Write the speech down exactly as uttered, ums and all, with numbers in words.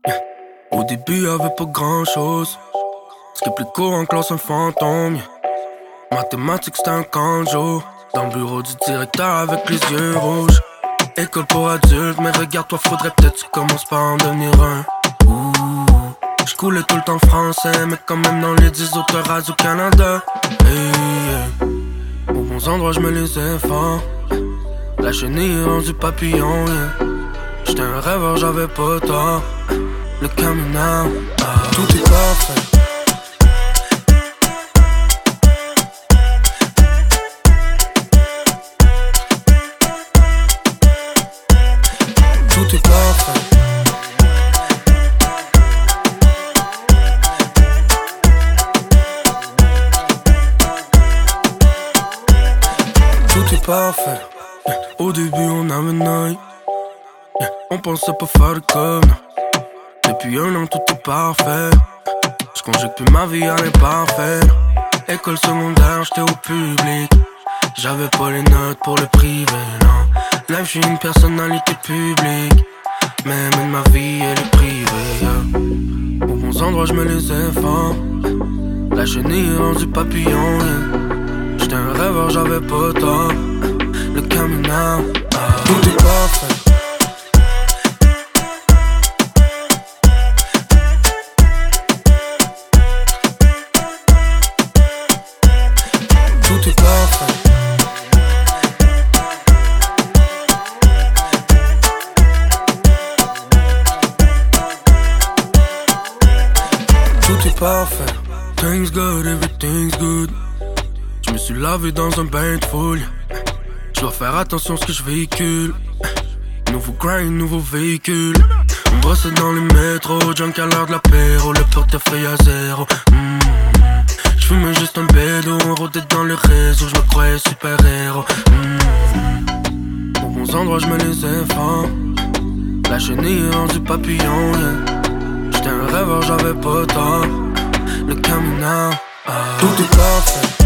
Yeah. Au début y'avait pas grand chose. Ce qui est plus court en classe un fantôme. Yeah. Mathématiques c'était un canjo. Dans le bureau du directeur avec les yeux rouges. École pour adultes, mais regarde-toi, faudrait peut-être que tu commences par en devenir un. Ouh. J'coulais tout le temps français, mais quand même dans les dix autres radios Canada. Hey, yeah. Aux bons endroits j'mets les efforts. La chenille est rendue papillon, yeah. J'étais un rêveur, j'avais pas tort. Le caminant, ah. Tout est parfait. Tout est parfait. Tout est parfait. Yeah. Au début on avait night. Yeah. On pensait pas faire de com. Depuis un an tout est parfait. J'conjecte plus ma vie à l'imparfait. École secondaire, j'étais au public. J'avais pas les notes pour le privé, non. Là j'suis une personnalité publique. Mais même ma vie elle est privée, yeah. Aux bons endroits j'mets les efforts. La chenille est rendue papillon, yeah. J'étais un rêveur, j'avais pas tort. Le caminant, ah. Tout est parfait. Tout est parfait. Tout est parfait. Things good, everything's good. Je me suis lavé dans un bain de foule. Je dois faire attention à ce que je véhicule. Nouveau grind, nouveau véhicule. On brossait dans les métros, junk à l'heure de l'apéro. Le portefeuille à zéro. mm. J'fumais juste un bédo, on rôdait dans le réseau. J'me croyais super héros. mm. Aux bons endroits j'mets les efforts. La chenille est rendue papillon, yeah. J'étais un rêveur, j'avais pas tort. Le caminant, ah. Tout est parfait.